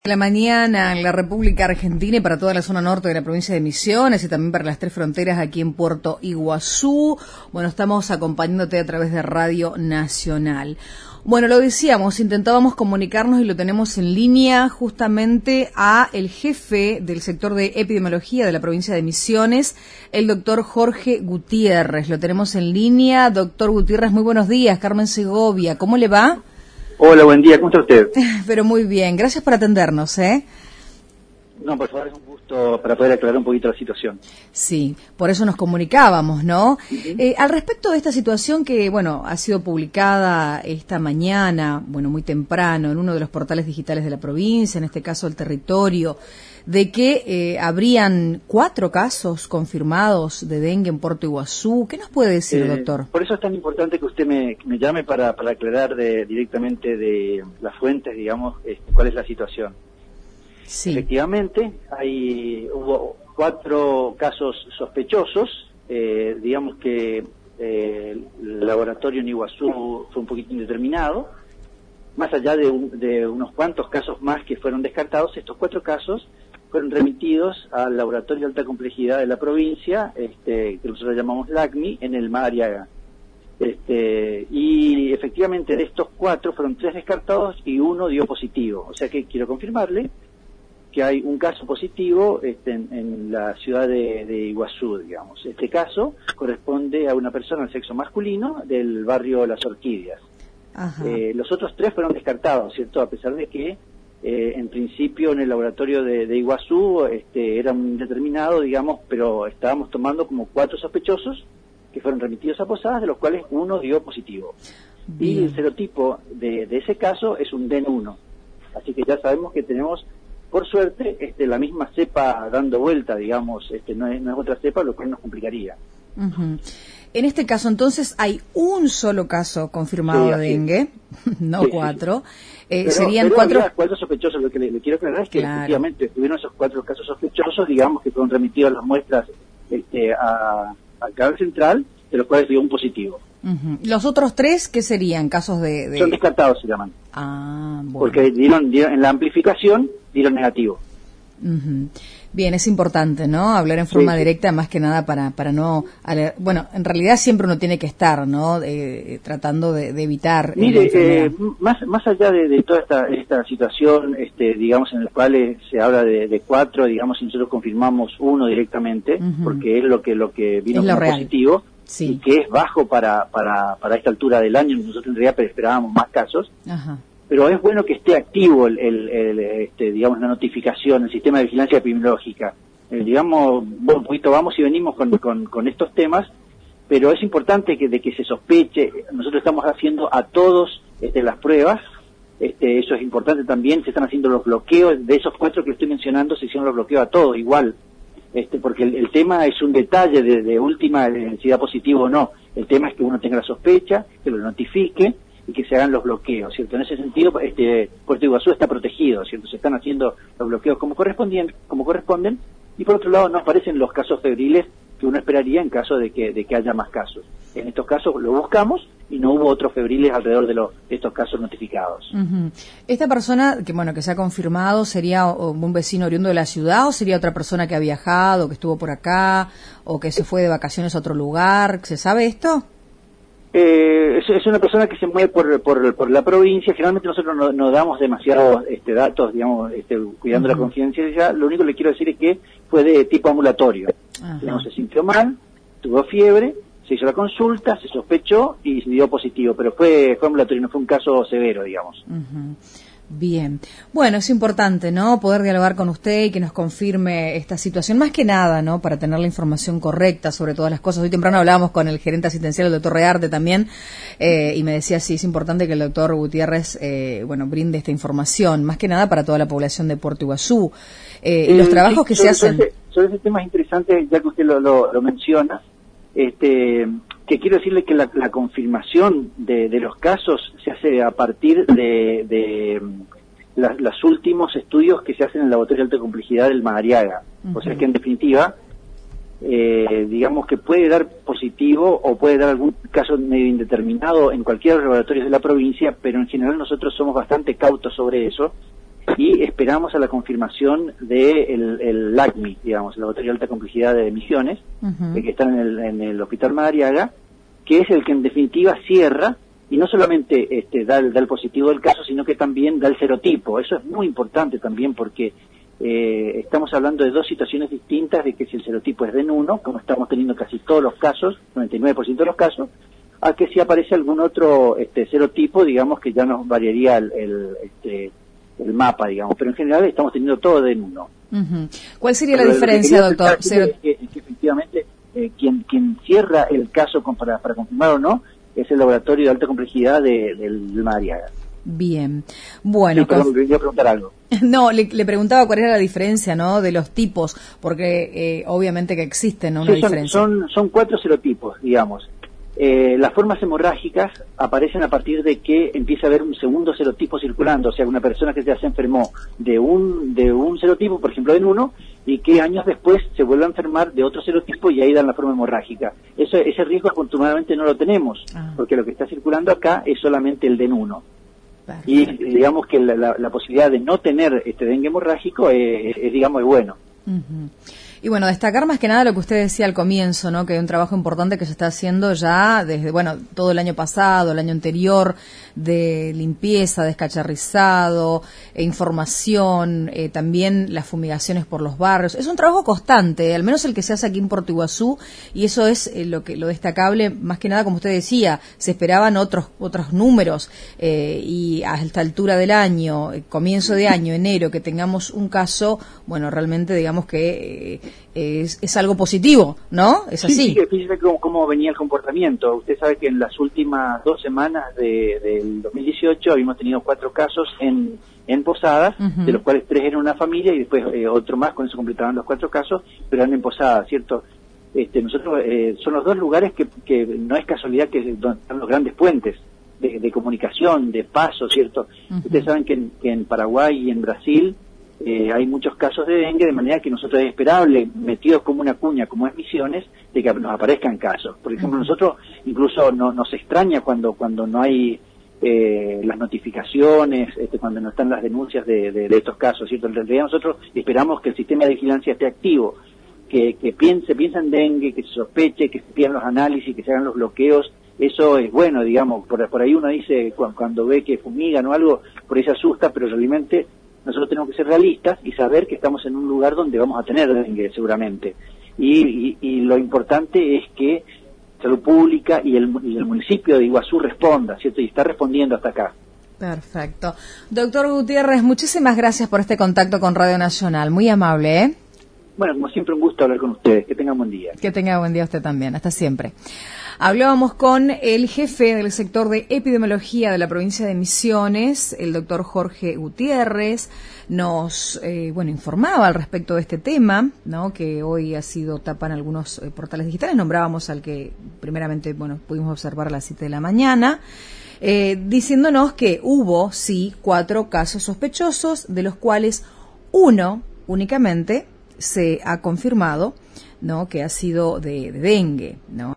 La mañana en la República Argentina y para toda la zona norte de la provincia de Misiones y también para las tres fronteras aquí en Puerto Iguazú. Bueno, estamos acompañándote a través de Radio Nacional. Bueno, lo decíamos, intentábamos comunicarnos y lo tenemos en línea justamente a el jefe del sector de epidemiología de la provincia de Misiones, el doctor Jorge Gutiérrez. Lo tenemos en línea. Doctor Gutiérrez, muy buenos días. Carmen Segovia, ¿cómo le va? Hola, buen día, ¿cómo está usted? Pero muy bien, gracias por atendernos, ¿eh? No, por favor, es un gusto para poder aclarar un poquito la situación. Sí, por eso nos comunicábamos, ¿no? Al respecto de esta situación que, bueno, ha sido publicada esta mañana, bueno, muy temprano, en uno de los portales digitales de la provincia, en este caso El Territorio, de que habrían 4 casos confirmados de dengue en Puerto Iguazú. ¿Qué nos puede decir, doctor? Por eso es tan importante que usted me llame para aclarar directamente de las fuentes, digamos, cuál es la situación. Sí. Efectivamente, hubo 4 casos sospechosos, digamos que el laboratorio en Iguazú fue un poquito indeterminado, más allá de unos cuantos casos más que fueron descartados. Estos 4 casos fueron remitidos al laboratorio de alta complejidad de la provincia, que nosotros llamamos LACMI, en el Madariaga. Y efectivamente de estos 4 fueron 3 descartados y 1 dio positivo. O sea que quiero confirmarle que hay un caso positivo en la ciudad de Iguazú, digamos. Este caso corresponde a una persona del sexo masculino del barrio Las Orquídeas. Los otros 3 fueron descartados, ¿cierto? A pesar de que en principio en el laboratorio de Iguazú era un indeterminado, digamos, pero estábamos tomando como 4 sospechosos que fueron remitidos a Posadas, de los cuales 1 dio positivo. Bien. Y el serotipo de ese caso es un DEN1. Así que ya sabemos que tenemos, por suerte, la misma cepa dando vuelta, digamos, no es otra cepa, lo cual nos complicaría. En este caso, entonces, hay un solo caso confirmado de dengue, no 4. Serían 4 sospechosos. Lo que le quiero aclarar es que efectivamente tuvieron esos 4 casos sospechosos, digamos, que fueron remitidos las muestras al canal central, de los cuales dio un positivo. ¿Los otros 3 qué serían? ¿Casos de...? Son descartados, se llaman. Bueno. Porque dieron en la amplificación, dieron negativo. Bien, es importante, ¿no? Hablar en forma directa, más que nada para no... Bueno, en realidad siempre uno tiene que estar, ¿no? Tratando de evitar... Mire, más allá de toda esta situación, digamos, en la cual se habla de 4, digamos, y nosotros confirmamos 1 directamente, porque es lo que vino como positivo, y que es bajo para esta altura del año. Nosotros en realidad esperábamos más casos. Pero es bueno que esté activo digamos, la notificación, el sistema de vigilancia epidemiológica. Digamos, un poquito vamos y venimos con estos temas, pero es importante de que se sospeche. Nosotros estamos haciendo a todos las pruebas, eso es importante también. Se están haciendo los bloqueos, de esos 4 que estoy mencionando, se hicieron los bloqueos a todos igual, porque el tema es un detalle de última, de si da positivo o no. El tema es que uno tenga la sospecha, que lo notifique, y que se hagan los bloqueos, ¿cierto? En ese sentido, Puerto Iguazú está protegido, ¿cierto? Se están haciendo los bloqueos como corresponden, y por otro lado no aparecen los casos febriles que uno esperaría en caso de que haya más casos. En estos casos lo buscamos y no hubo otros febriles alrededor de estos casos notificados. ¿Esta persona que se ha confirmado sería un vecino oriundo de la ciudad o sería otra persona que ha viajado, que estuvo por acá o que se fue de vacaciones a otro lugar? ¿Se sabe esto? Es una persona que se mueve por la provincia. Generalmente nosotros no damos demasiados datos, digamos, cuidando la confidencialidad. Lo único que le quiero decir es que fue de tipo ambulatorio. Digamos, se sintió mal, tuvo fiebre, se hizo la consulta, se sospechó y se dio positivo, pero fue ambulatorio, no fue un caso severo, digamos. Bien. Bueno, es importante, ¿no?, poder dialogar con usted y que nos confirme esta situación, más que nada, ¿no?, para tener la información correcta sobre todas las cosas. Hoy temprano hablábamos con el gerente asistencial, el doctor Rearte, también, y me decía, sí, es importante que el doctor Gutiérrez, brinde esta información, más que nada para toda la población de Puerto Iguazú. Y los trabajos que se hacen... Sobre ese tema es interesante, ya que usted lo menciona, que quiero decirle que la confirmación de los casos se hace a partir de los últimos estudios que se hacen en el laboratorio de alta complejidad del Madariaga. O sea que en definitiva, digamos que puede dar positivo o puede dar algún caso medio indeterminado en cualquiera de los laboratorios de la provincia, pero en general nosotros somos bastante cautos sobre eso, y esperamos a la confirmación de el LACMI, digamos, el Laboratorio de Alta Complejidad de Misiones, que está en el Hospital Madariaga, que es el que en definitiva cierra y no solamente da el positivo del caso, sino que también da el serotipo. Eso es muy importante también porque estamos hablando de dos situaciones distintas, de que si el serotipo es DEN1, como estamos teniendo casi todos los casos, 99% de los casos, a que si aparece algún otro serotipo, digamos que ya nos variaría el mapa, digamos, pero en general estamos teniendo todo DEN1. ¿Cuál sería la diferencia, doctor? Que efectivamente quien cierra el caso para confirmar o no es el laboratorio de alta complejidad del Madariaga. Bien, bueno. Sí, perdón, quería preguntar algo. No, le preguntaba cuál era la diferencia, ¿no?, de los tipos, porque obviamente que existen, ¿no?, una diferencia. Son 4 serotipos, digamos. Las formas hemorrágicas aparecen a partir de que empieza a haber un segundo serotipo circulando, o sea, una persona que ya se enfermó de un serotipo, por ejemplo, DEN1, y que años después se vuelve a enfermar de otro serotipo y ahí dan la forma hemorrágica. Ese riesgo afortunadamente no lo tenemos, porque lo que está circulando acá es solamente el DEN1. Perfecto. Y digamos que la posibilidad de no tener dengue hemorrágico digamos, es bueno. Y bueno, destacar más que nada lo que usted decía al comienzo, ¿no?, que hay un trabajo importante que se está haciendo ya desde, bueno, todo el año pasado, el año anterior, de limpieza, descacharrizado, información, también las fumigaciones por los barrios. Es un trabajo constante, al menos el que se hace aquí en Puerto Iguazú, y eso es lo destacable, más que nada, como usted decía, se esperaban otros números, y a esta altura del año, comienzo de año, enero, que tengamos un caso, bueno, realmente digamos que es algo positivo, ¿no? Es así. Sí, fíjese cómo venía el comportamiento. Usted sabe que en las últimas 2 semanas del 2018 habíamos tenido 4 casos en Posadas, de los cuales 3 eran una familia y después otro más, con eso completaban los 4 casos, pero eran en Posadas, ¿cierto? Nosotros son los 2 lugares que no es casualidad que donde están los grandes puentes de comunicación, de paso, ¿cierto? Ustedes saben que en Paraguay y en Brasil hay muchos casos de dengue, de manera que nosotros es esperable, metidos como una cuña, como es Misiones, de que nos aparezcan casos. Por ejemplo, nosotros incluso nos extraña cuando no hay las notificaciones, cuando no están las denuncias de estos casos, ¿cierto? En realidad nosotros esperamos que el sistema de vigilancia esté activo, que piensa en dengue, que se sospeche, que se pidan los análisis, que se hagan los bloqueos. Eso es bueno, digamos, por ahí uno dice, cuando ve que fumigan o algo, por ahí se asusta, pero realmente nosotros tenemos que ser realistas y saber que estamos en un lugar donde vamos a tener dengue seguramente. Y lo importante es que Salud Pública y el municipio de Iguazú responda, ¿cierto? Y está respondiendo hasta acá. Perfecto. Doctor Gutiérrez, muchísimas gracias por este contacto con Radio Nacional. Muy amable, ¿eh? Bueno, como siempre, un gusto hablar con ustedes. Que tengan buen día. Que tenga buen día usted también. Hasta siempre. Hablábamos con el jefe del sector de epidemiología de la provincia de Misiones, el doctor Jorge Gutiérrez. Nos informaba al respecto de este tema, ¿no?, que hoy ha sido tapa en algunos portales digitales. Nombrábamos al que primeramente pudimos observar a las 7 de la mañana, diciéndonos que hubo, sí, 4 casos sospechosos, de los cuales uno únicamente se ha confirmado, ¿no?, que ha sido de dengue, ¿no?